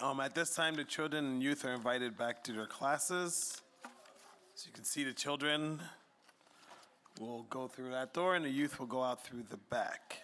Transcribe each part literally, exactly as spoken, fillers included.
Um, at this time, the children and youth are invited back to their classes. So you can see the children will go through that door and the youth will go out through the back.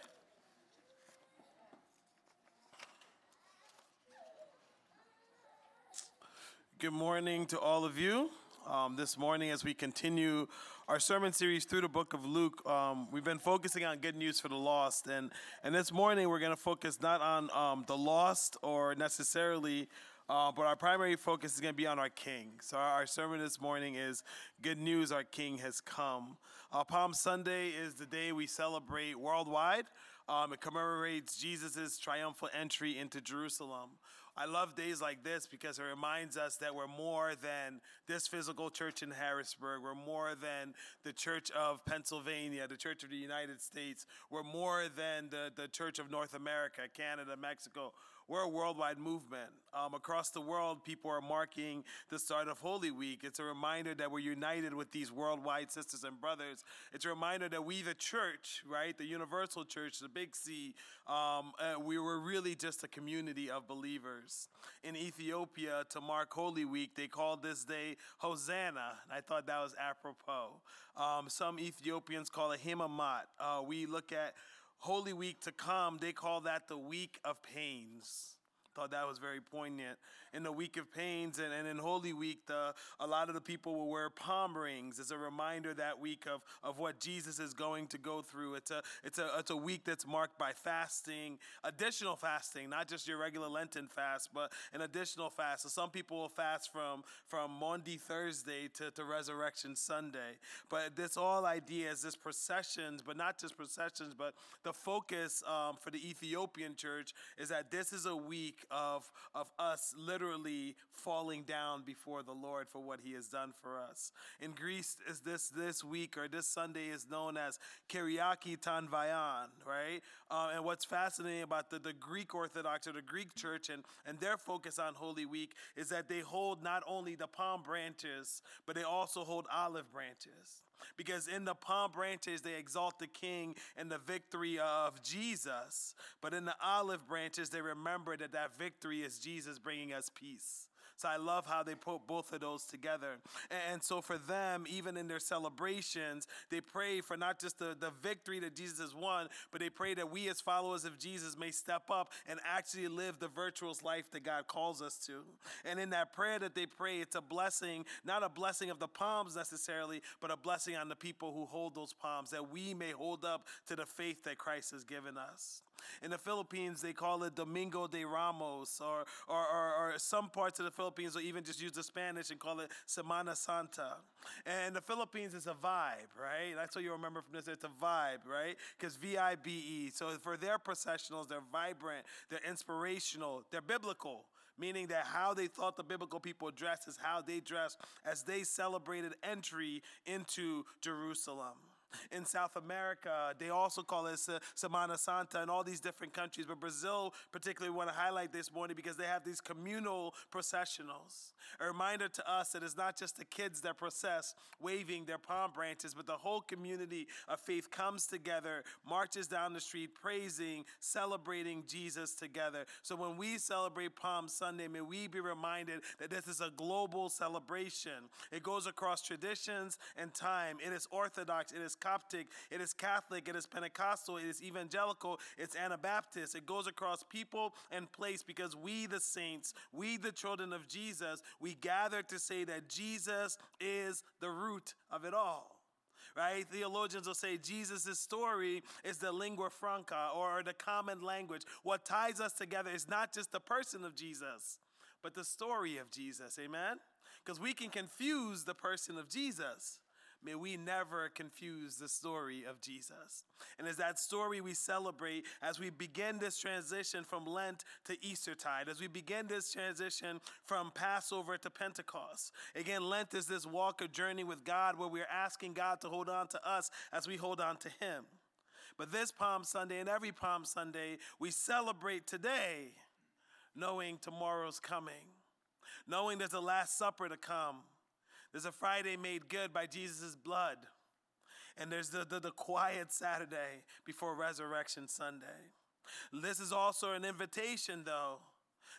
Good morning to all of you. Um, this morning, as we continue our sermon series through the book of Luke, um, we've been focusing on good news for the lost. And, and this morning, we're going to focus not on um, the lost or necessarily, uh, but our primary focus is going to be on our King. So our, our sermon this morning is Good News, Our King Has Come. Uh, Palm Sunday is the day we celebrate worldwide. Um, it commemorates Jesus' triumphal entry into Jerusalem. I love days like this because it reminds us that we're more than this physical church in Harrisburg. We're more than the Church of Pennsylvania, the Church of the United States. We're more than the, the Church of North America, Canada, Mexico. We're a worldwide movement. Um, across the world, people are marking the start of Holy Week. It's a reminder that we're united with these worldwide sisters and brothers. It's a reminder that we, the church, right, the universal church, the big C, um, uh, we were really just a community of believers. In Ethiopia, to mark Holy Week, they called this day Hosanna, and I thought that was apropos. Um, some Ethiopians call it Himamat. Uh, we look at Holy Week to come, they call that the Week of Pains. Thought that was very poignant. In the Week of Pains and, and in Holy Week, the, a lot of the people will wear palm rings as a reminder that week of, of what Jesus is going to go through. It's a, it's, a, it's a week that's marked by fasting, additional fasting, not just your regular Lenten fast, but an additional fast. So some people will fast from, from Maundy Thursday to, to Resurrection Sunday. But this all idea is this processions, but not just processions, but the focus um, for the Ethiopian church is that this is a week of of us literally falling down before the Lord for what he has done for us. In Greece, is this this week or this Sunday is known as Kyriaki Tanvayan, right? Uh, and what's fascinating about the, the Greek Orthodox or the Greek church and, and their focus on Holy Week is that they hold not only the palm branches, but they also hold olive branches. Because in the palm branches, they exalt the King and the victory of Jesus. But in the olive branches, they remember that that victory is Jesus bringing us peace. So I love how they put both of those together. And so for them, even in their celebrations, they pray for not just the, the victory that Jesus has won, but they pray that we as followers of Jesus may step up and actually live the virtuous life that God calls us to. And in that prayer that they pray, it's a blessing, not a blessing of the palms necessarily, but a blessing on the people who hold those palms, that we may hold up to the faith that Christ has given us. In the Philippines, they call it Domingo de Ramos, or, or, or, or some parts of the Philippines will even just use the Spanish and call it Semana Santa. And the Philippines is a vibe, right? That's what you remember from this. It's a vibe, right? Because V I B E. So for their processionals, they're vibrant, they're inspirational, they're biblical. Meaning that how they thought the biblical people dressed is how they dressed as they celebrated entry into Jerusalem. In South America, they also call it Semana Santa in all these different countries. But Brazil particularly want to highlight this morning because they have these communal processionals. A reminder to us that it's not just the kids that process waving their palm branches, but the whole community of faith comes together, marches down the street, praising, celebrating Jesus together. So when we celebrate Palm Sunday, may we be reminded that this is a global celebration. It goes across traditions and time. It is Orthodox. It is Coptic, it is Catholic, it is Pentecostal, it is Evangelical, it's Anabaptist. It goes across people and place because we, the saints, we, the children of Jesus, we gather to say that Jesus is the root of it all. Right? Theologians will say Jesus' story is the lingua franca, or the common language. What ties us together is not just the person of Jesus, but the story of Jesus. Amen? Because we can confuse the person of Jesus. May we never confuse the story of Jesus. And it's that story we celebrate as we begin this transition from Lent to Eastertide, as we begin this transition from Passover to Pentecost. Again, Lent is this walk or journey with God where we're asking God to hold on to us as we hold on to him. But this Palm Sunday and every Palm Sunday, we celebrate today knowing tomorrow's coming, knowing there's a Last Supper to come. There's a Friday made good by Jesus' blood. And there's the, the, the quiet Saturday before Resurrection Sunday. This is also an invitation, though,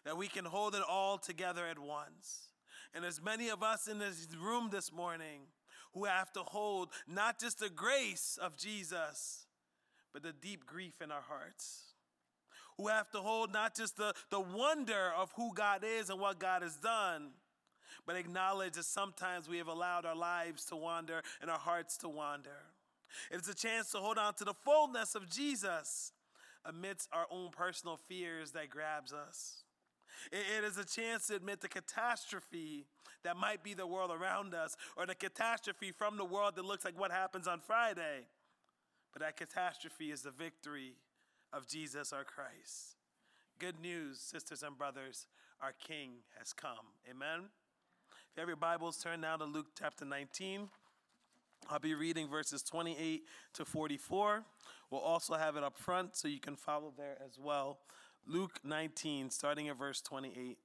that we can hold it all together at once. And there's many of us in this room this morning who have to hold not just the grace of Jesus, but the deep grief in our hearts. Who have to hold not just the, the wonder of who God is and what God has done, but acknowledge that sometimes we have allowed our lives to wander and our hearts to wander. It's a chance to hold on to the fullness of Jesus amidst our own personal fears that grabs us. It is a chance to admit the catastrophe that might be the world around us, or the catastrophe from the world that looks like what happens on Friday. But that catastrophe is the victory of Jesus our Christ. Good news, sisters and brothers, our King has come. Amen? If you have your Bibles, turn now to Luke chapter nineteen. I'll be reading verses twenty-eight to forty-four. We'll also have it up front so you can follow there as well. Luke nineteen, starting at verse twenty-eight.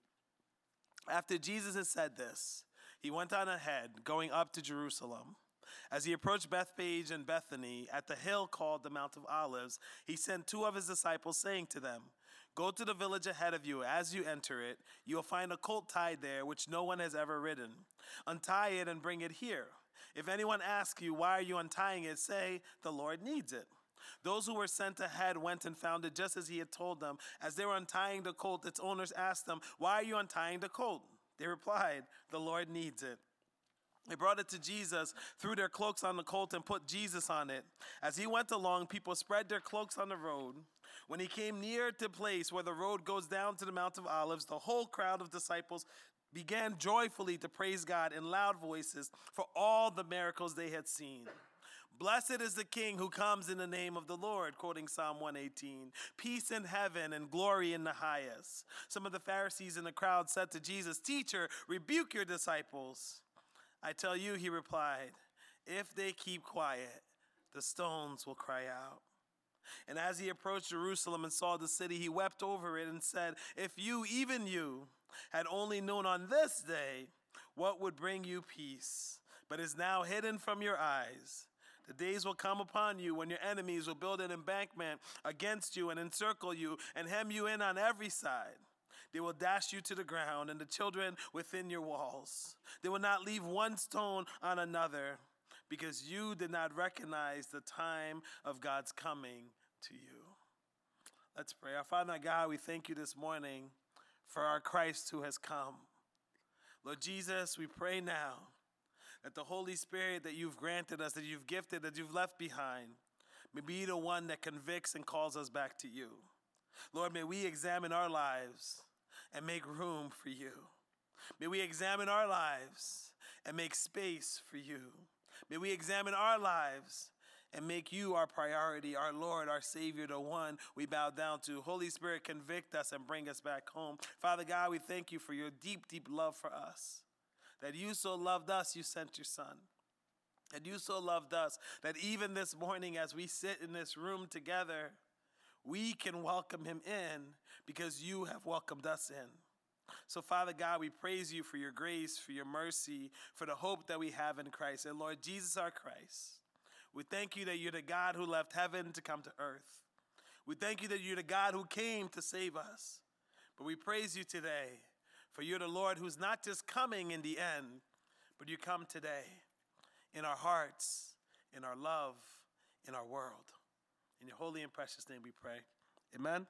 After Jesus had said this, he went on ahead, going up to Jerusalem. As he approached Bethphage and Bethany at the hill called the Mount of Olives, he sent two of his disciples, saying to them, "Go to the village ahead of you. As you enter it, you will find a colt tied there, which no one has ever ridden. Untie it and bring it here. If anyone asks you, 'Why are you untying it?' say, 'The Lord needs it.'" Those who were sent ahead went and found it just as he had told them. As they were untying the colt, its owners asked them, "Why are you untying the colt?" They replied, "The Lord needs it." They brought it to Jesus, threw their cloaks on the colt, and put Jesus on it. As he went along, people spread their cloaks on the road. When he came near to the place where the road goes down to the Mount of Olives, the whole crowd of disciples began joyfully to praise God in loud voices for all the miracles they had seen. "Blessed is the King who comes in the name of the Lord," quoting Psalm one eighteen. "Peace in heaven and glory in the highest." Some of the Pharisees in the crowd said to Jesus, "Teacher, rebuke your disciples." "I tell you," he replied, "if they keep quiet, the stones will cry out." And as he approached Jerusalem and saw the city, he wept over it and said, "If you, even you, had only known on this day what would bring you peace, but is now hidden from your eyes. The days will come upon you when your enemies will build an embankment against you and encircle you and hem you in on every side. They will dash you to the ground and the children within your walls. They will not leave one stone on another, because you did not recognize the time of God's coming to you." Let's pray. Our Father God, we thank you this morning for our Christ who has come. Lord Jesus, we pray now that the Holy Spirit that you've granted us, that you've gifted, that you've left behind, may be the one that convicts and calls us back to you. Lord, may we examine our lives and make room for you. May we examine our lives and make space for you. May we examine our lives and make you our priority, our Lord, our Savior, the one we bow down to. Holy Spirit, convict us and bring us back home. Father God, we thank you for your deep, deep love for us. That you so loved us, you sent your Son. And you so loved us that even this morning as we sit in this room together, we can welcome him in because you have welcomed us in. So, Father God, we praise you for your grace, for your mercy, for the hope that we have in Christ. And Lord Jesus, our Christ, we thank you that you're the God who left heaven to come to earth. We thank you that you're the God who came to save us. But we praise you today, for you're the Lord who's not just coming in the end, but you come today in our hearts, in our love, in our world. In your holy and precious name we pray. Amen.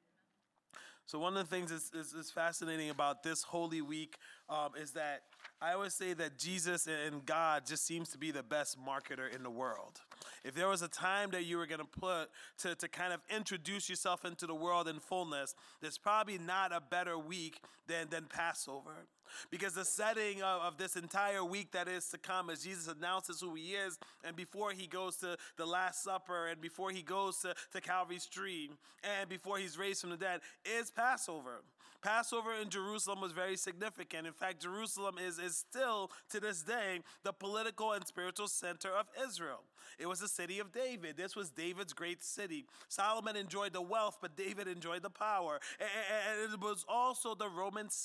So one of the things that's is, is fascinating about this Holy Week um, is that I always say that Jesus and God just seems to be the best marketer in the world. If there was a time that you were going to put to, to kind of introduce yourself into the world in fullness, there's probably not a better week than, than Passover. Because the setting of, of this entire week that is to come as Jesus announces who he is, and before he goes to the Last Supper, and before he goes to, to Calvary's tree, and before he's raised from the dead, is Passover. Passover in Jerusalem was very significant. In fact, Jerusalem is, is still, to this day, the political and spiritual center of Israel. It was the city of David. This was David's great city. Solomon enjoyed the wealth, but David enjoyed the power. And it was also the Roman seat.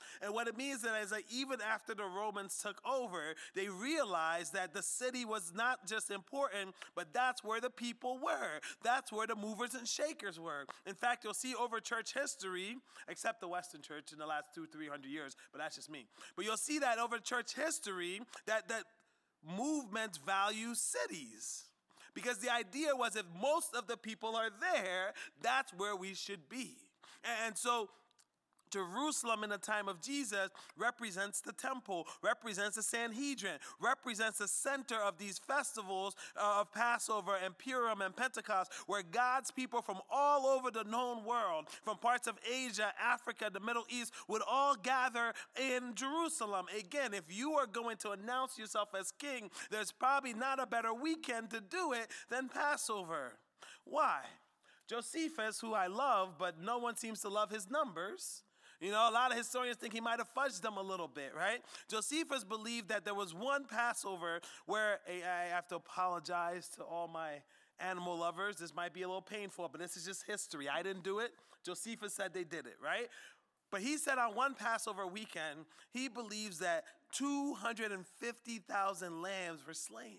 And what it means is that even after the Romans took over, they realized that the city was not just important, but that's where the people were. That's where the movers and shakers were. In fact, you'll see over church history, except the Western church in the last two, three hundred years, but that's just me. But you'll see that over church history, that, that movements value cities. Because the idea was if most of the people are there, that's where we should be. And so Jerusalem in the time of Jesus represents the temple, represents the Sanhedrin, represents the center of these festivals uh, of Passover and Purim and Pentecost, where God's people from all over the known world, from parts of Asia, Africa, the Middle East, would all gather in Jerusalem. Again, if you are going to announce yourself as king, there's probably not a better weekend to do it than Passover. Why? Josephus, who I love, but no one seems to love his numbers. You know, a lot of historians think he might have fudged them a little bit, right? Josephus believed that there was one Passover where, I have to apologize to all my animal lovers. This might be a little painful, but this is just history. I didn't do it. Josephus said they did it, right? But he said on one Passover weekend, he believes that two hundred fifty thousand lambs were slain.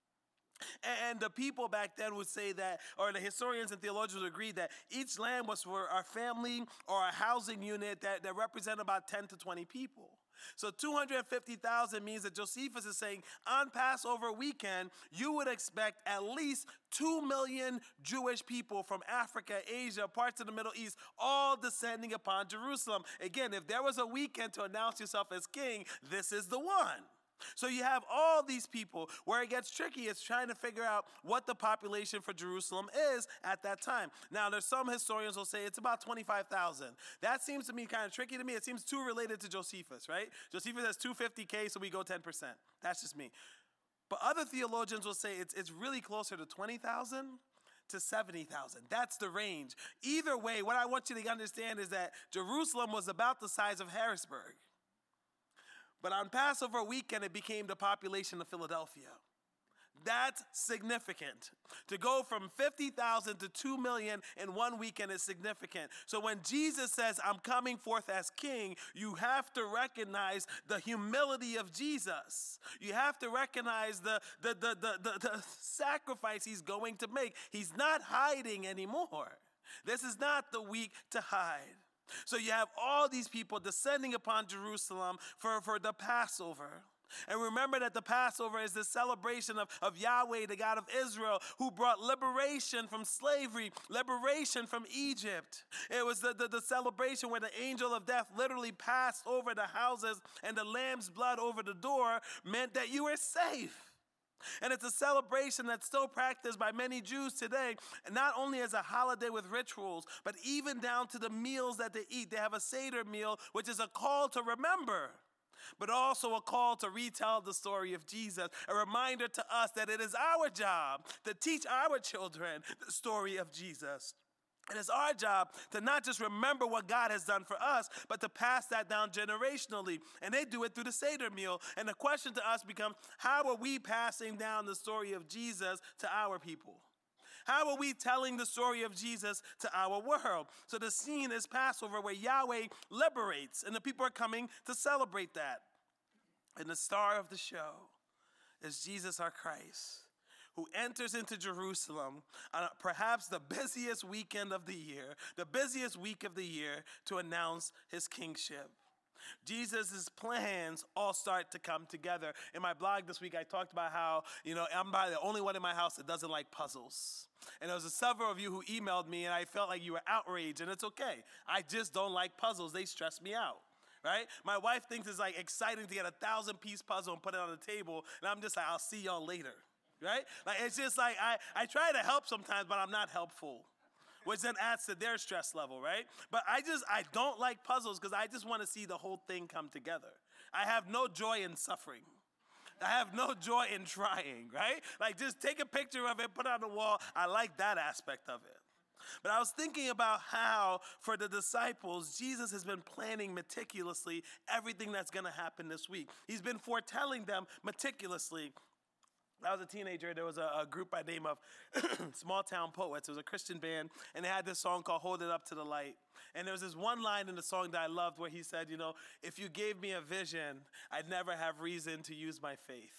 And the people back then would say that, or the historians and theologians would agree that each lamb was for a family or a housing unit that, that represented about ten to twenty people. So two hundred fifty thousand means that Josephus is saying on Passover weekend, you would expect at least two million Jewish people from Africa, Asia, parts of the Middle East, all descending upon Jerusalem. Again, if there was a weekend to announce yourself as king, this is the one. So you have all these people. Where it gets tricky is trying to figure out what the population for Jerusalem is at that time. Now, there's some historians will say it's about twenty-five thousand. That seems to me kind of tricky to me. It seems too related to Josephus, right? Josephus has two hundred fifty K, so we go ten percent. That's just me. But other theologians will say it's, it's really closer to twenty thousand to seventy thousand. That's the range. Either way, what I want you to understand is that Jerusalem was about the size of Harrisburg. But on Passover weekend, it became the population of Philadelphia. That's significant. To go from fifty thousand to two million in one weekend is significant. So when Jesus says, I'm coming forth as king, you have to recognize the humility of Jesus. You have to recognize the, the, the, the, the, the sacrifice he's going to make. He's not hiding anymore. This is not the week to hide. So you have all these people descending upon Jerusalem for, for the Passover. And remember that the Passover is the celebration of, of Yahweh, the God of Israel, who brought liberation from slavery, liberation from Egypt. It was the, the, the celebration where the angel of death literally passed over the houses, and the lamb's blood over the door meant that you were safe. And it's a celebration that's still practiced by many Jews today, not only as a holiday with rituals, but even down to the meals that they eat. They have a Seder meal, which is a call to remember, but also a call to retell the story of Jesus, a reminder to us that it is our job to teach our children the story of Jesus. It is our job to not just remember what God has done for us, but to pass that down generationally. And they do it through the Seder meal. And the question to us becomes, how are we passing down the story of Jesus to our people? How are we telling the story of Jesus to our world? So the scene is Passover, where Yahweh liberates, and the people are coming to celebrate that. And the star of the show is Jesus our Christ, who enters into Jerusalem on perhaps the busiest weekend of the year, the busiest week of the year, to announce his kingship. Jesus' plans all start to come together. In my blog this week, I talked about how, you know, I'm probably the only one in my house that doesn't like puzzles. And there was a several of you who emailed me, and I felt like you were outraged, and it's okay. I just don't like puzzles. They stress me out. Right? My wife thinks it's like exciting to get a thousand piece puzzle and put it on the table, and I'm just like, I'll see y'all later. Right? Like, it's just like, I, I try to help sometimes, but I'm not helpful, which then adds to their stress level, right? But I just, I don't like puzzles because I just want to see the whole thing come together. I have no joy in suffering. I have no joy in trying, right? Like, just take a picture of it, put it on the wall. I like that aspect of it. But I was thinking about how, for the disciples, Jesus has been planning meticulously everything that's going to happen this week. He's been foretelling them meticulously. I was a teenager, there was a, a group by the name of Small Town Poets. It was a Christian band, and they had this song called Hold It Up to the Light. And there was this one line in the song that I loved where he said, you know, if you gave me a vision, I'd never have reason to use my faith.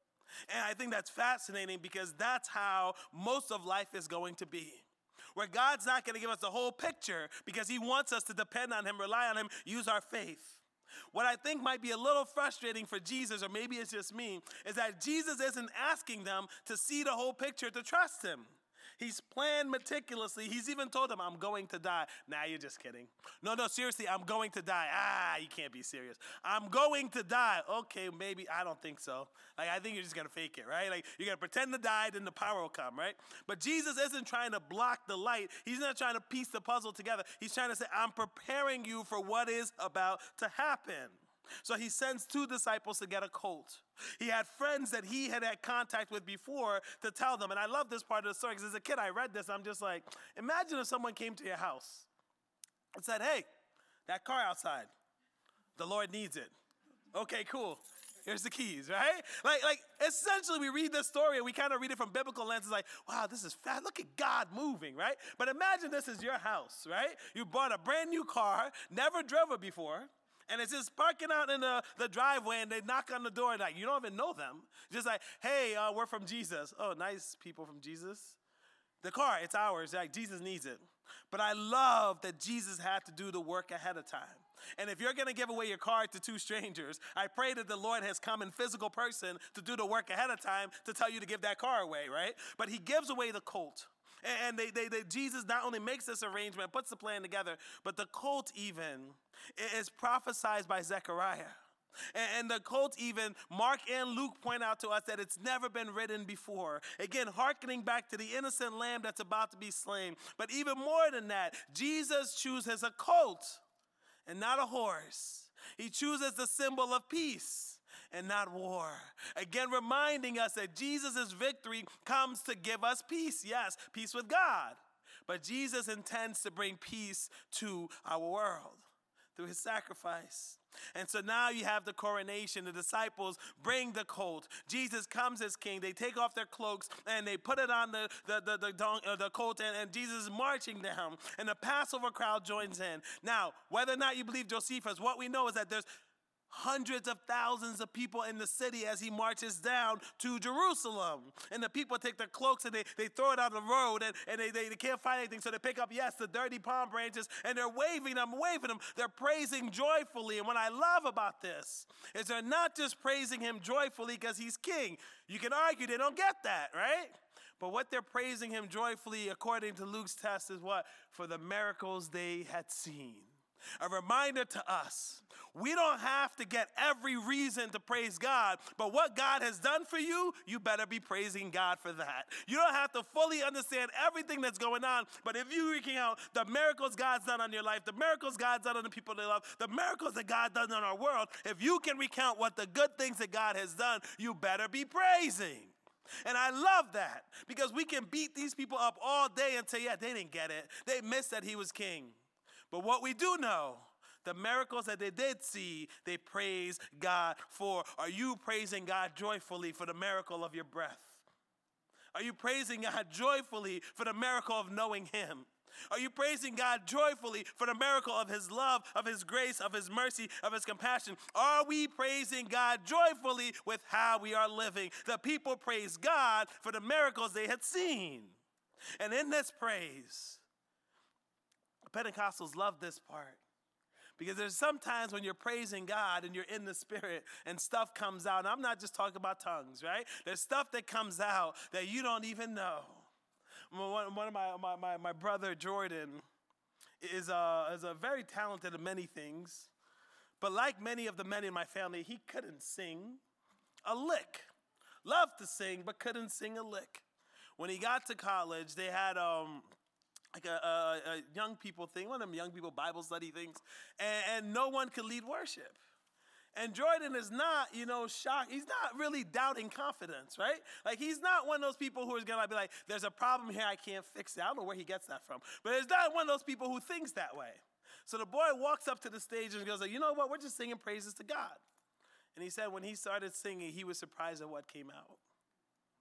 And I think that's fascinating because that's how most of life is going to be. Where God's not going to give us the whole picture because he wants us to depend on him, rely on him, use our faith. What I think might be a little frustrating for Jesus, or maybe it's just me, is that Jesus isn't asking them to see the whole picture to trust him. He's planned meticulously. He's even told them, I'm going to die. Nah, you're just kidding. No, no, seriously, I'm going to die. Ah, you can't be serious. I'm going to die. Okay, maybe, I don't think so. Like, I think you're just going to fake it, right? Like, you're going to pretend to die, then the power will come, right? But Jesus isn't trying to block the light. He's not trying to piece the puzzle together. He's trying to say, I'm preparing you for what is about to happen. So he sends two disciples to get a colt. He had friends that he had had contact with before to tell them. And I love this part of the story because as a kid, I read this. I'm just like, imagine if someone came to your house and said, hey, that car outside, the Lord needs it. Okay, cool. Here's the keys, right? Like, like essentially, we read this story and we kind of read it from biblical lenses like, wow, this is fast. Look at God moving, right? But imagine this is your house, right? You bought a brand new car, never drove it before. And it's just parking out in the, the driveway and they knock on the door and like, you don't even know them. Just like, hey, uh, we're from Jesus. Oh, nice people from Jesus. The car, it's ours. Like, Jesus needs it. But I love that Jesus had to do the work ahead of time. And if you're going to give away your car to two strangers, I pray that the Lord has come in physical person to do the work ahead of time to tell you to give that car away, right? But he gives away the colt. And they, they, they, Jesus not only makes this arrangement, puts the plan together, but the colt even is prophesied by Zechariah. And, and the colt even, Mark and Luke point out to us that it's never been ridden before. Again, hearkening back to the innocent lamb that's about to be slain. But even more than that, Jesus chooses a colt and not a horse. He chooses the symbol of peace and not war. Again, reminding us that Jesus' victory comes to give us peace. Yes, peace with God. But Jesus intends to bring peace to our world through his sacrifice. And so now you have the coronation. The disciples bring the colt. Jesus comes as king. They take off their cloaks and they put it on the, the, the, the, don- uh, the colt, and, and Jesus is marching down. And the Passover crowd joins in. Now, whether or not you believe Josephus, what we know is that there's hundreds of thousands of people in the city as he marches down to Jerusalem. And the people take their cloaks and they, they throw it on the road and, and they, they, they can't find anything. So they pick up, yes, the dirty palm branches and they're waving them, waving them. They're praising joyfully. And what I love about this is they're not just praising him joyfully because he's king. You can argue they don't get that, right? But what they're praising him joyfully, according to Luke's test, is what? For the miracles they had seen. A reminder to us, we don't have to get every reason to praise God, but what God has done for you, you better be praising God for that. You don't have to fully understand everything that's going on, but if you recount the miracles God's done on your life, the miracles God's done on the people they love, the miracles that God does in our world, if you can recount what the good things that God has done, you better be praising. And I love that because we can beat these people up all day and say, yeah, they didn't get it. They missed that he was king. But what we do know, the miracles that they did see, they praise God for. Are you praising God joyfully for the miracle of your breath? Are you praising God joyfully for the miracle of knowing him? Are you praising God joyfully for the miracle of his love, of his grace, of his mercy, of his compassion? Are we praising God joyfully with how we are living? The people praise God for the miracles they had seen. And in this praise, Pentecostals love this part because there's sometimes when you're praising God and you're in the spirit and stuff comes out. And I'm not just talking about tongues, right? There's stuff that comes out that you don't even know. One, one of my, my, my, my brother, Jordan, is a, is a very talented in many things. But like many of the men in my family, he couldn't sing a lick. Loved to sing, but couldn't sing a lick. When he got to college, they had... um. like a, a, a young people thing, one of them young people Bible study things, and, and no one could lead worship. And Jordan is not, you know, shocked. He's not really doubting confidence, right? Like, he's not one of those people who is going to be like, there's a problem here, I can't fix it. I don't know where he gets that from. But he's not one of those people who thinks that way. So the boy walks up to the stage and goes, like, you know what, we're just singing praises to God. And he said when he started singing, he was surprised at what came out.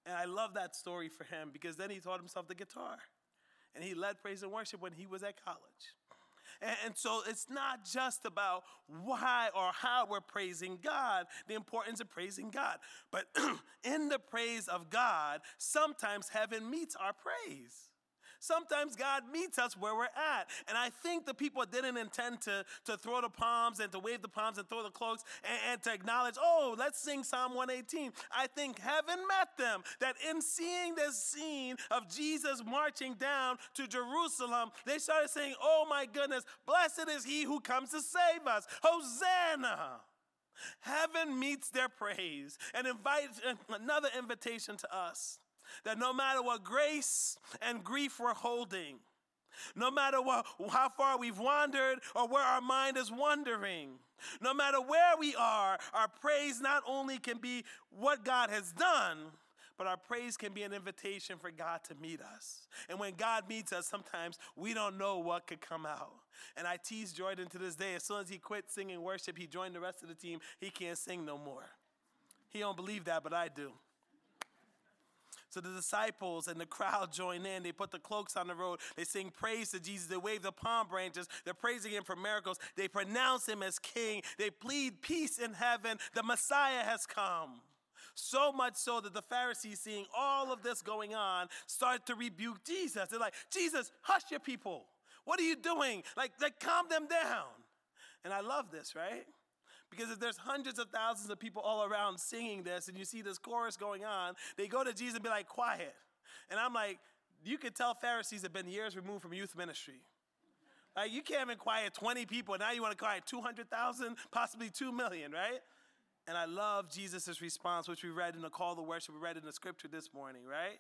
And I love that story for him because then he taught himself the guitar. And he led praise and worship when he was at college. And, and so it's not just about why or how we're praising God, the importance of praising God. But in the praise of God, sometimes heaven meets our praise. Sometimes God meets us where we're at. And I think the people didn't intend to, to throw the palms and to wave the palms and throw the cloaks and, and to acknowledge, oh, let's sing Psalm one eighteen. I think heaven met them, that in seeing this scene of Jesus marching down to Jerusalem, they started saying, oh my goodness, blessed is he who comes to save us. Hosanna. Heaven meets their praise and invites another invitation to us. That no matter what grace and grief we're holding, no matter what, how far we've wandered or where our mind is wandering, no matter where we are, our praise not only can be what God has done, but our praise can be an invitation for God to meet us. And when God meets us, sometimes we don't know what could come out. And I tease Jordan to this day. As soon as he quit singing worship, he joined the rest of the team. He can't sing no more. He don't believe that, but I do. So the disciples and the crowd join in. They put the cloaks on the road. They sing praise to Jesus. They wave the palm branches. They're praising him for miracles. They pronounce him as king. They plead peace in heaven. The Messiah has come. So much so that the Pharisees, seeing all of this going on, start to rebuke Jesus. They're like, Jesus, hush your people. What are you doing? Like, like calm them down. And I love this, right? Because if there's hundreds of thousands of people all around singing this and you see this chorus going on, they go to Jesus and be like, quiet. And I'm like, you could tell Pharisees have been years removed from youth ministry. Like, you can't even quiet twenty people. Now you want to quiet two hundred thousand, possibly two million, right? And I love Jesus' response, which we read in the call to worship. We read in the scripture this morning, right?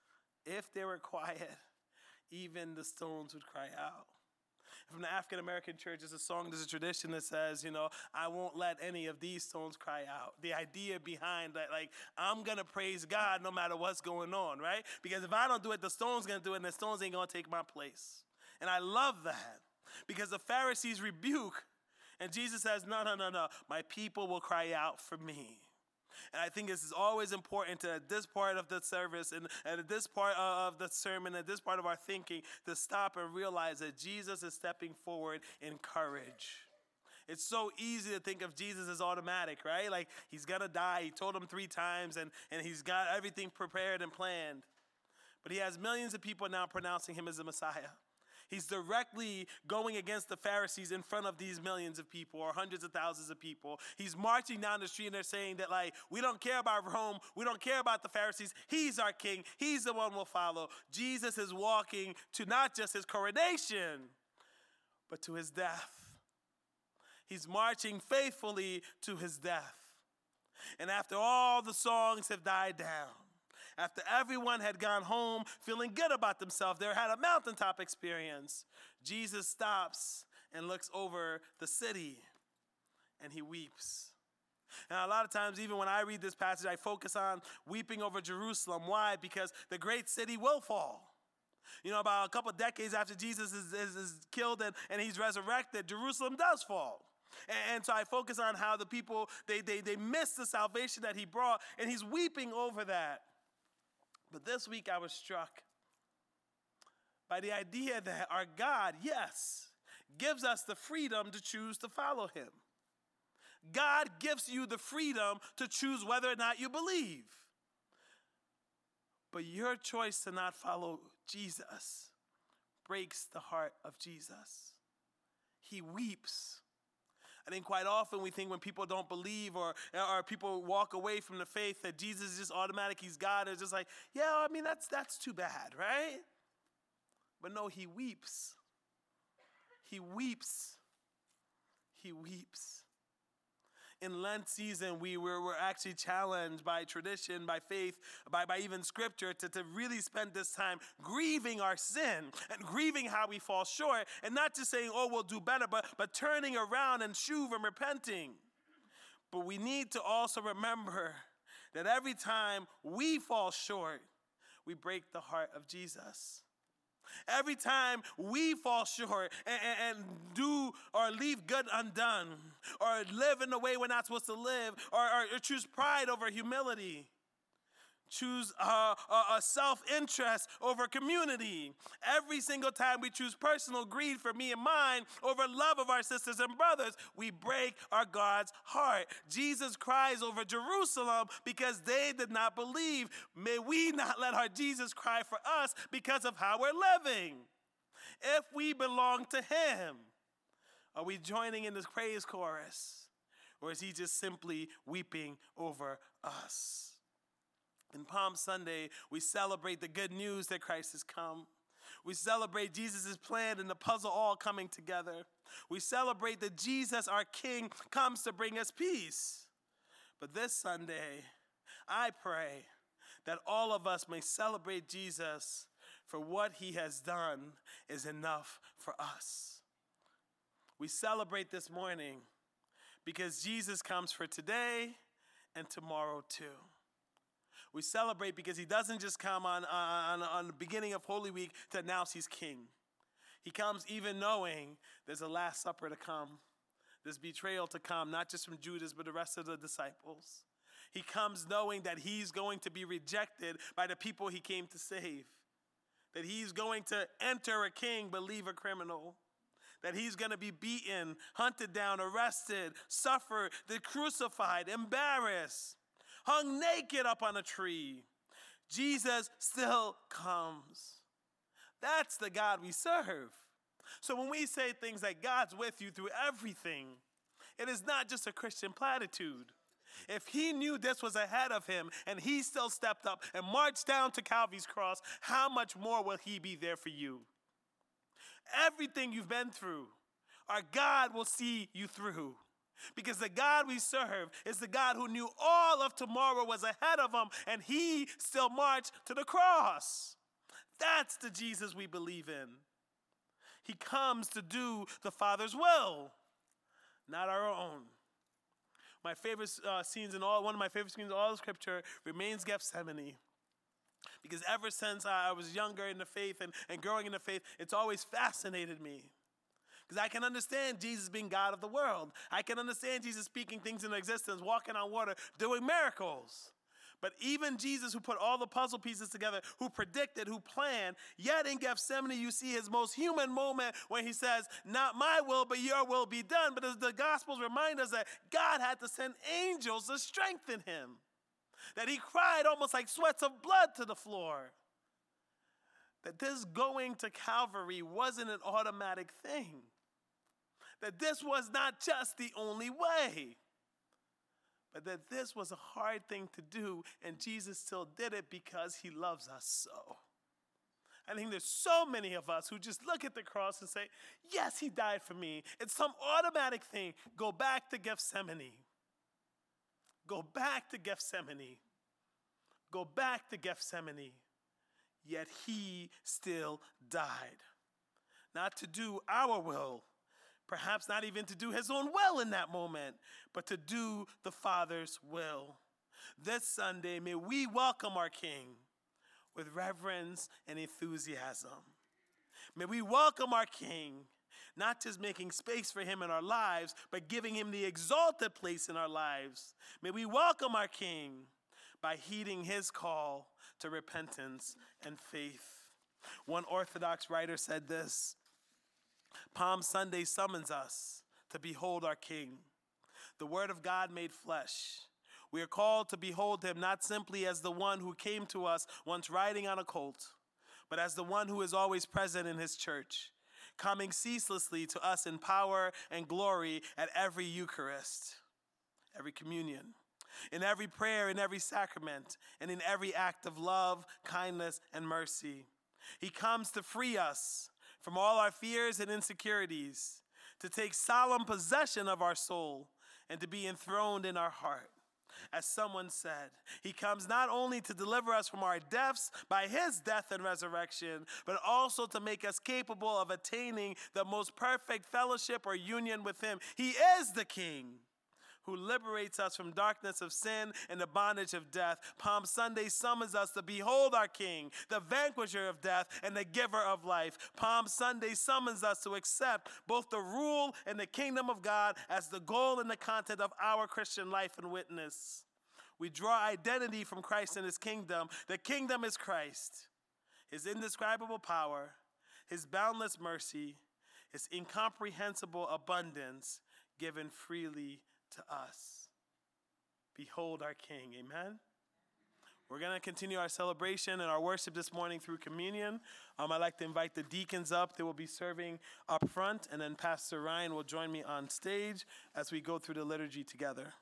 If they were quiet, even the stones would cry out. From the African American church, there's a song, there's a tradition that says, you know, I won't let any of these stones cry out. The idea behind that, like, I'm going to praise God no matter what's going on, right? Because if I don't do it, the stone's going to do it, and the stones ain't going to take my place. And I love that because the Pharisees rebuke, and Jesus says, no, no, no, no, my people will cry out for me. And I think this is always important to at this part of the service and, and at this part of the sermon, at this part of our thinking, to stop and realize that Jesus is stepping forward in courage. It's so easy to think of Jesus as automatic, right? Like, he's going to die. He told them three times, and, and he's got everything prepared and planned. But he has millions of people now pronouncing him as the Messiah. He's directly going against the Pharisees in front of these millions of people or hundreds of thousands of people. He's marching down the street and they're saying that, like, we don't care about Rome. We don't care about the Pharisees. He's our king. He's the one we'll follow. Jesus is walking to not just his coronation, but to his death. He's marching faithfully to his death. And after all the songs have died down, after everyone had gone home feeling good about themselves, they had a mountaintop experience, Jesus stops and looks over the city and he weeps. Now, a lot of times, even when I read this passage, I focus on weeping over Jerusalem. Why? Because the great city will fall. You know, about a couple of decades after Jesus is, is, is killed and, and he's resurrected, Jerusalem does fall. And, and so I focus on how the people, they, they, they miss the salvation that he brought, and he's weeping over that. But this week I was struck by the idea that our God, yes, gives us the freedom to choose to follow him. God gives you the freedom to choose whether or not you believe. But your choice to not follow Jesus breaks the heart of Jesus. He weeps. I think quite often we think when people don't believe or, or people walk away from the faith that Jesus is just automatic, he's God. It's just like, yeah, I mean, that's, that's too bad, right? But no, he weeps. He weeps. He weeps. In Lent season, we were, were actually challenged by tradition, by faith, by, by even scripture to, to really spend this time grieving our sin and grieving how we fall short, and not just saying, oh, we'll do better, but, but turning around and shuv and repenting. But we need to also remember that every time we fall short, we break the heart of Jesus. Every time we fall short and, and, and do or leave good undone, or live in the way we're not supposed to live, or, or, or choose pride over humility, choose uh, a, a self-interest over community. Every single time we choose personal greed for me and mine over love of our sisters and brothers, we break our God's heart. Jesus cries over Jerusalem because they did not believe. May we not let our Jesus cry for us because of how we're living. If we belong to him, are we joining in this praise chorus? Or is he just simply weeping over us? In Palm Sunday, we celebrate the good news that Christ has come. We celebrate Jesus' plan and the puzzle all coming together. We celebrate that Jesus, our King, comes to bring us peace. But this Sunday, I pray that all of us may celebrate Jesus, for what he has done is enough for us. We celebrate this morning because Jesus comes for today and tomorrow too. We celebrate because he doesn't just come on, on, on the beginning of Holy Week to announce he's king. He comes even knowing there's a Last Supper to come, this betrayal to come, not just from Judas, but the rest of the disciples. He comes knowing that he's going to be rejected by the people he came to save, that he's going to enter a king but leave a criminal, that he's going to be beaten, hunted down, arrested, suffer, then crucified, embarrassed, hung naked up on a tree. Jesus still comes. That's the God we serve. So when we say things like God's with you through everything, it is not just a Christian platitude. If he knew this was ahead of him and he still stepped up and marched down to Calvary's cross, how much more will he be there for you? Everything you've been through, our God will see you through. Because the God we serve is the God who knew all of tomorrow was ahead of him, and he still marched to the cross. That's the Jesus we believe in. He comes to do the Father's will, not our own. My favorite uh, scenes in all, one of my favorite scenes in all of Scripture remains Gethsemane. Because ever since I was younger in the faith and, and growing in the faith, it's always fascinated me. Because I can understand Jesus being God of the world. I can understand Jesus speaking things into existence, walking on water, doing miracles. But even Jesus, who put all the puzzle pieces together, who predicted, who planned, yet in Gethsemane you see his most human moment when he says, not my will, but your will be done. But as the Gospels remind us that God had to send angels to strengthen him. That he cried almost like sweats of blood to the floor. That this going to Calvary wasn't an automatic thing. That this was not just the only way. But that this was a hard thing to do, and Jesus still did it because he loves us so. I think there's so many of us who just look at the cross and say, yes, he died for me. It's some automatic thing. Go back to Gethsemane. Go back to Gethsemane. Go back to Gethsemane. Yet he still died. Not to do our will, perhaps not even to do his own will in that moment, but to do the Father's will. This Sunday, may we welcome our King with reverence and enthusiasm. May we welcome our King, not just making space for him in our lives, but giving him the exalted place in our lives. May we welcome our King by heeding his call to repentance and faith. One Orthodox writer said this: Palm Sunday summons us to behold our King, the Word of God made flesh. We are called to behold him not simply as the one who came to us once riding on a colt, but as the one who is always present in his church, coming ceaselessly to us in power and glory at every Eucharist, every communion, in every prayer, in every sacrament, and in every act of love, kindness, and mercy. He comes to free us from all our fears and insecurities, to take solemn possession of our soul, and to be enthroned in our heart. As someone said, he comes not only to deliver us from our deaths by his death and resurrection, but also to make us capable of attaining the most perfect fellowship or union with him. He is the King who liberates us from darkness of sin and the bondage of death. Palm Sunday summons us to behold our King, the vanquisher of death and the giver of life. Palm Sunday summons us to accept both the rule and the kingdom of God as the goal and the content of our Christian life and witness. We draw identity from Christ and his kingdom. The kingdom is Christ, his indescribable power, his boundless mercy, his incomprehensible abundance given freely to us. Behold our King, amen? We're going to continue our celebration and our worship this morning through communion. Um, I'd like to invite the deacons up. They will be serving up front, and then Pastor Ryan will join me on stage as we go through the liturgy together.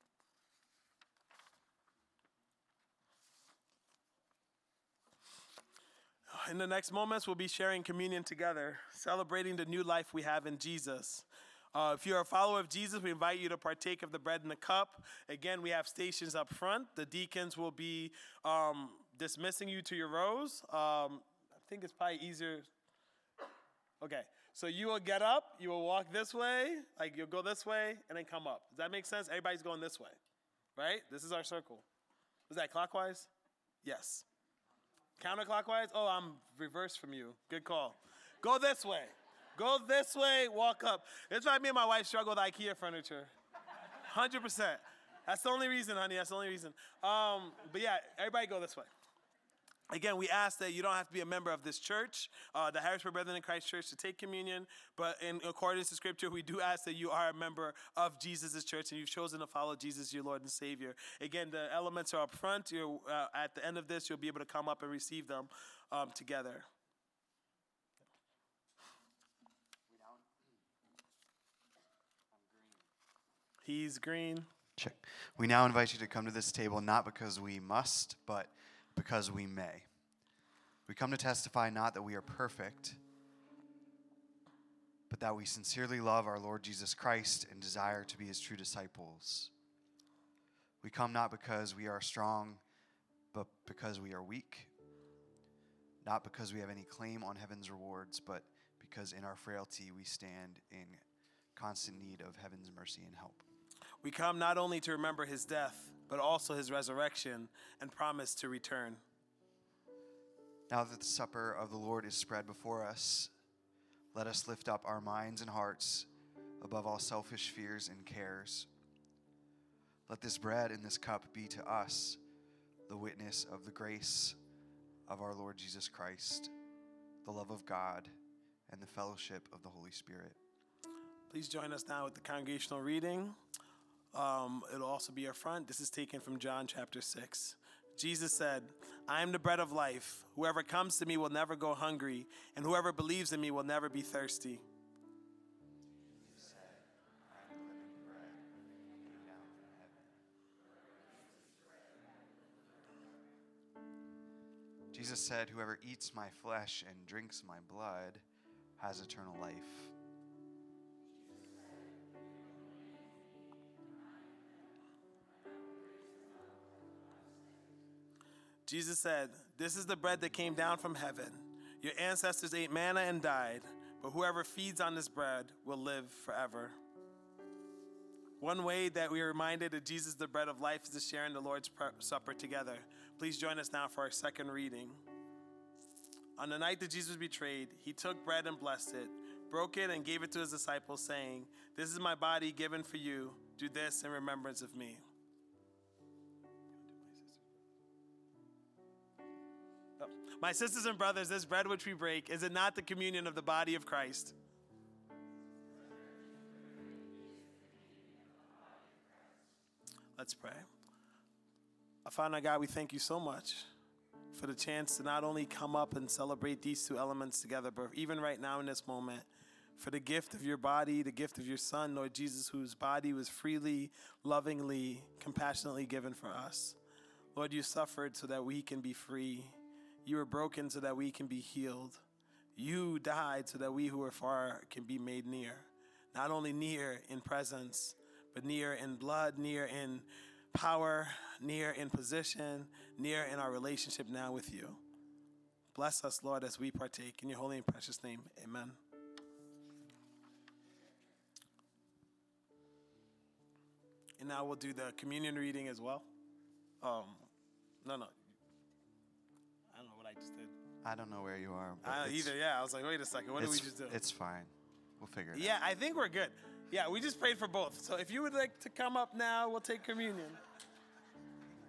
In the next moments, we'll be sharing communion together, celebrating the new life we have in Jesus. Uh, if you're a follower of Jesus, we invite you to partake of the bread and the cup. Again, we have stations up front. The deacons will be um, dismissing you to your rows. Um, I think it's probably easier. Okay, so you will get up, you will walk this way, like you'll go this way, and then come up. Does that make sense? Everybody's going this way, right? This is our circle. Was that clockwise? Yes. Counterclockwise? Oh, I'm reversed from you. Good call. Go this way. Go this way, walk up. That's why me and my wife struggle with IKEA furniture. one hundred percent. That's the only reason, honey. That's the only reason. Um, but yeah, everybody go this way. Again, we ask that you don't have to be a member of this church, uh, the Harrisburg Brethren in Christ Church, to take communion. But in accordance to Scripture, we do ask that you are a member of Jesus' church and you've chosen to follow Jesus, your Lord and Savior. Again, the elements are up front. You're, uh, at the end of this, you'll be able to come up and receive them um, together. He's green. Check. We now invite you to come to this table not because we must, but because we may. We come to testify not that we are perfect, but that we sincerely love our Lord Jesus Christ and desire to be his true disciples. We come not because we are strong, but because we are weak. Not because we have any claim on heaven's rewards, but because in our frailty we stand in constant need of heaven's mercy and help. We come not only to remember his death, but also his resurrection and promise to return. Now that the supper of the Lord is spread before us, let us lift up our minds and hearts above all selfish fears and cares. Let this bread and this cup be to us the witness of the grace of our Lord Jesus Christ, the love of God, and the fellowship of the Holy Spirit. Please join us now with the congregational reading. Um, it'll also be up front. This is taken from John chapter six. Jesus said, I am the bread of life. Whoever comes to me will never go hungry, and whoever believes in me will never be thirsty. Jesus said, whoever eats my flesh and drinks my blood has eternal life. Jesus said, this is the bread that came down from heaven. Your ancestors ate manna and died, but whoever feeds on this bread will live forever. One way that we are reminded that Jesus, the bread of life, is to share in the Lord's Supper together. Please join us now for our second reading. On the night that Jesus was betrayed, he took bread and blessed it, broke it and gave it to his disciples, saying, this is my body given for you. Do this in remembrance of me. My sisters and brothers, this bread which we break, is it not the communion of the body of Christ? Let's pray. Our Father God, we thank you so much for the chance to not only come up and celebrate these two elements together, but even right now in this moment, for the gift of your body, the gift of your Son, Lord Jesus, whose body was freely, lovingly, compassionately given for us. Lord, you suffered so that we can be free. You were broken so that we can be healed. You died so that we who are far can be made near. Not only near in presence, but near in blood, near in power, near in position, near in our relationship now with you. Bless us, Lord, as we partake. In your holy and precious name, amen. And now we'll do the communion reading as well. Um, no, no. I don't know what I just did. I don't know where you are. I don't either, yeah. I was like, wait a second, what did we just do? It's fine. We'll figure it yeah, out. Yeah, I think we're good. Yeah, we just prayed for both. So if you would like to come up now, we'll take communion.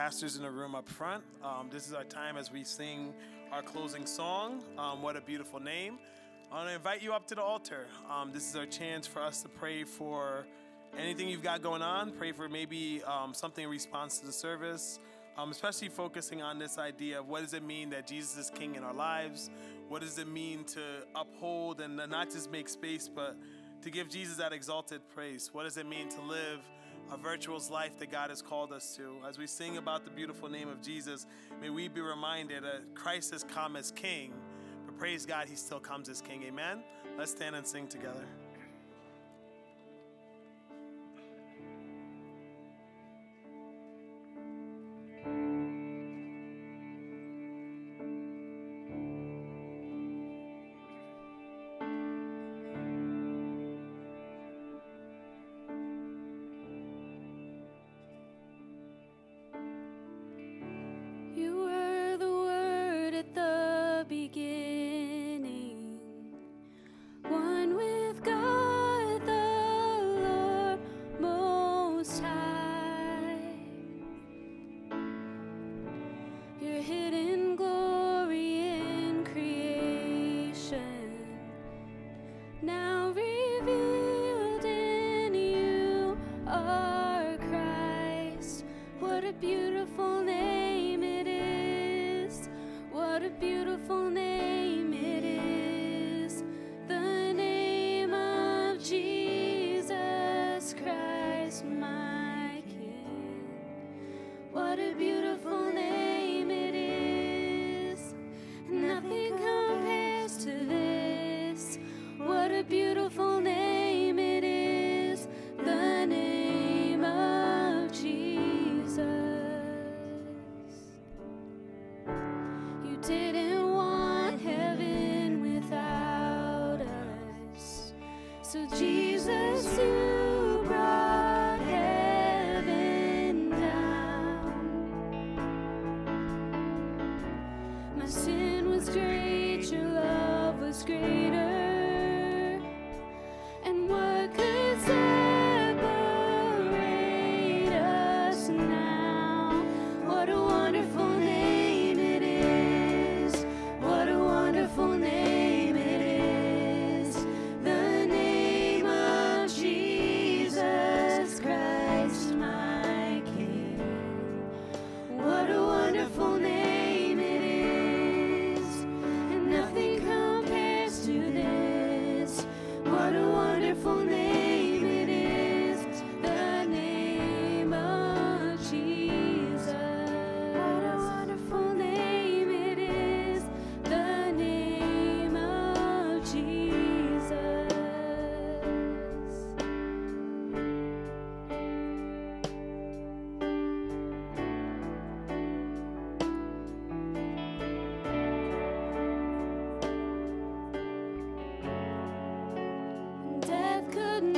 pastors in the room up front. Um, this is our time as we sing our closing song, um, What a Beautiful Name. I want to invite you up to the altar. Um, this is our chance for us to pray for anything you've got going on. Pray for maybe um, something in response to the service, um, especially focusing on this idea of what does it mean that Jesus is King in our lives? What does it mean to uphold and not just make space, but to give Jesus that exalted praise? What does it mean to live a virtuous life that God has called us to? As we sing about the beautiful name of Jesus, may we be reminded that Christ has come as King, but praise God, he still comes as King. Amen? Let's stand and sing together. Could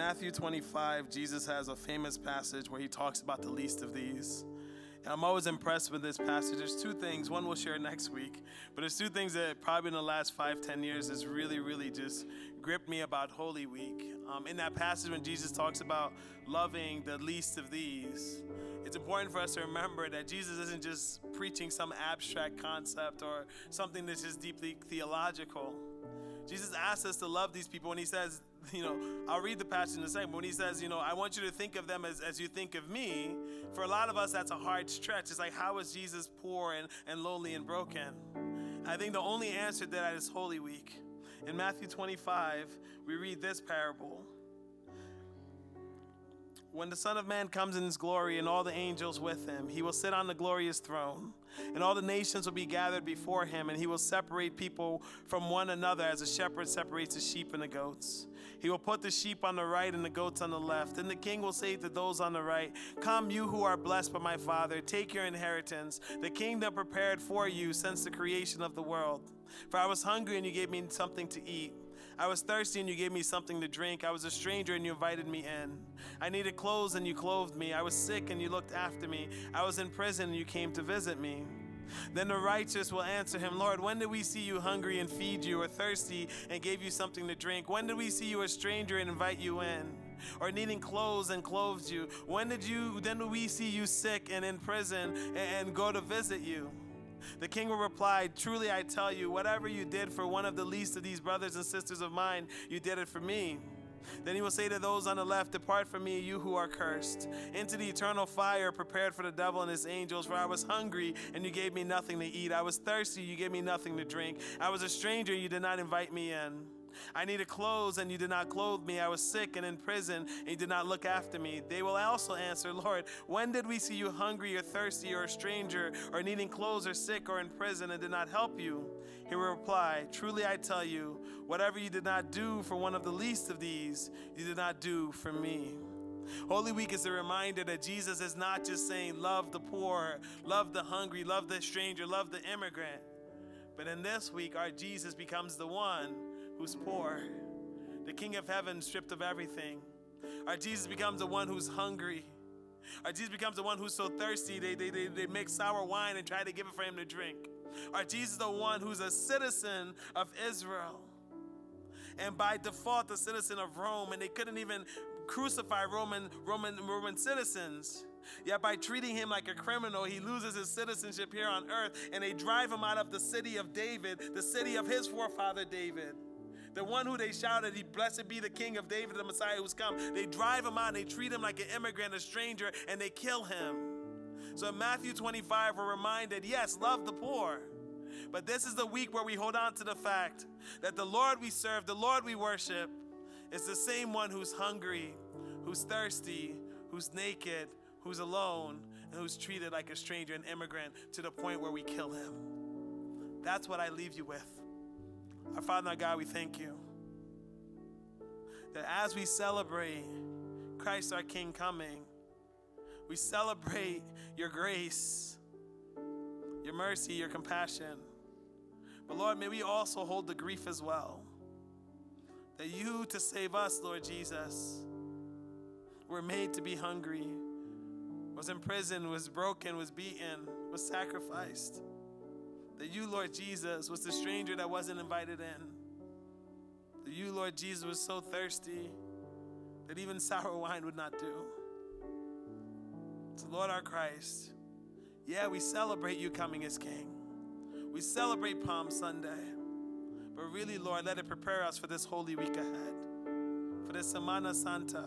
Matthew twenty-five, Jesus has a famous passage where he talks about the least of these. And I'm always impressed with this passage. There's two things. One we'll share next week. But there's two things that probably in the last five, ten years has really, really just gripped me about Holy Week. Um, in that passage when Jesus talks about loving the least of these, it's important for us to remember that Jesus isn't just preaching some abstract concept or something that's just deeply theological. Jesus asks us to love these people when he says, you know, I'll read the passage in a second, but when he says, you know, I want you to think of them as, as you think of me, for a lot of us, that's a hard stretch. It's like, how is Jesus poor and, and lowly and broken? I think the only answer to that is Holy Week. In Matthew twenty-five, we read this parable. When the Son of Man comes in his glory and all the angels with him, he will sit on the glorious throne, and all the nations will be gathered before him, and he will separate people from one another as a shepherd separates the sheep and the goats. He will put the sheep on the right and the goats on the left. And the king will say to those on the right, "Come, you who are blessed by my Father, take your inheritance, the kingdom prepared for you since the creation of the world. For I was hungry and you gave me something to eat. I was thirsty and you gave me something to drink. I was a stranger and you invited me in. I needed clothes and you clothed me. I was sick and you looked after me. I was in prison and you came to visit me." Then the righteous will answer him, "Lord, when did we see you hungry and feed you, or thirsty and gave you something to drink? When did we see you a stranger and invite you in, or needing clothes and clothed you? When did you? Then did we see you sick and in prison and, and go to visit you?" The king will reply, "Truly I tell you, whatever you did for one of the least of these brothers and sisters of mine, you did it for me." Then he will say to those on the left, "Depart from me, you who are cursed, into the eternal fire prepared for the devil and his angels. For I was hungry, and you gave me nothing to eat. I was thirsty, you gave me nothing to drink. I was a stranger, you did not invite me in. I needed clothes, and you did not clothe me. I was sick and in prison, and you did not look after me." They will also answer, "Lord, when did we see you hungry or thirsty or a stranger or needing clothes or sick or in prison and did not help you?" He will reply, "Truly I tell you, whatever you did not do for one of the least of these, you did not do for me." Holy Week is a reminder that Jesus is not just saying love the poor, love the hungry, love the stranger, love the immigrant. But in this week, our Jesus becomes the one who's poor, the King of heaven stripped of everything. Our Jesus becomes the one who's hungry. Our Jesus becomes the one who's so thirsty, they, they, they, they make sour wine and try to give it for him to drink. Our Jesus is the one who's a citizen of Israel, and by default a citizen of Rome, and they couldn't even crucify Roman, Roman, Roman citizens. Yet by treating him like a criminal, he loses his citizenship here on earth, and they drive him out of the city of David, the city of his forefather David. The one who they shouted, "He blessed be the King of David, the Messiah who's come." They drive him out, and they treat him like an immigrant, a stranger, and they kill him. So in Matthew twenty-five, we're reminded, yes, love the poor. But this is the week where we hold on to the fact that the Lord we serve, the Lord we worship, is the same one who's hungry, who's thirsty, who's naked, who's alone, and who's treated like a stranger, an immigrant, to the point where we kill him. That's what I leave you with. Our Father, our God, we thank you that as we celebrate Christ our King coming, we celebrate your grace, your mercy, your compassion. But Lord, may we also hold the grief as well. That you, to save us, Lord Jesus, were made to be hungry, was in prison, was broken, was beaten, was sacrificed. That you, Lord Jesus, was the stranger that wasn't invited in. That you, Lord Jesus, was so thirsty that even sour wine would not do. So, Lord our Christ, yeah, we celebrate you coming as King. We celebrate Palm Sunday. But really, Lord, let it prepare us for this Holy Week ahead, for this Semana Santa,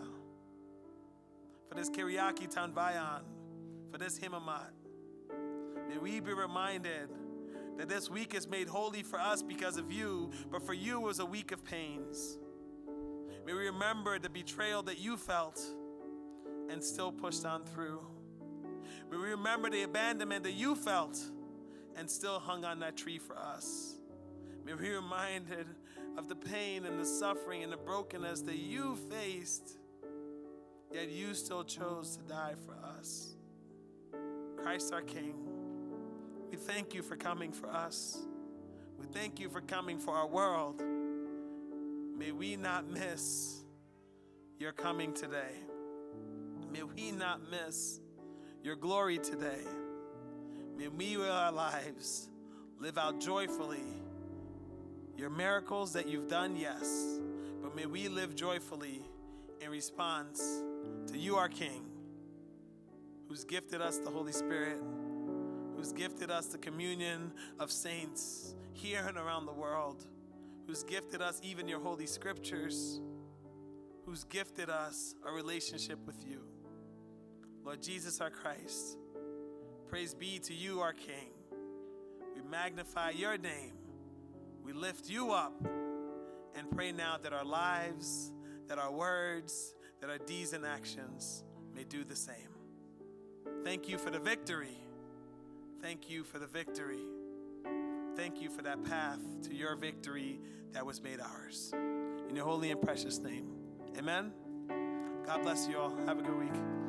for this Kiriaki Tanvayan, for this Himamat. May we be reminded that this week is made holy for us because of you, but for you it was a week of pains. May we remember the betrayal that you felt and still pushed on through. May we remember the abandonment that you felt and still hung on that tree for us. May we be reminded of the pain and the suffering and the brokenness that you faced, yet you still chose to die for us. Christ our King, we thank you for coming for us. We thank you for coming for our world. May we not miss your coming today. May we not miss your glory today. May we with our lives live out joyfully your miracles that you've done, yes, but may we live joyfully in response to you, our King, who's gifted us the Holy Spirit, who's gifted us the communion of saints here and around the world, who's gifted us even your holy scriptures, who's gifted us a relationship with you. Lord Jesus, our Christ, praise be to you, our King. We magnify your name. We lift you up and pray now that our lives, that our words, that our deeds and actions may do the same. Thank you for the victory. Thank you for the victory. Thank you for that path to your victory that was made ours. In your holy and precious name, amen. God bless you all. Have a good week.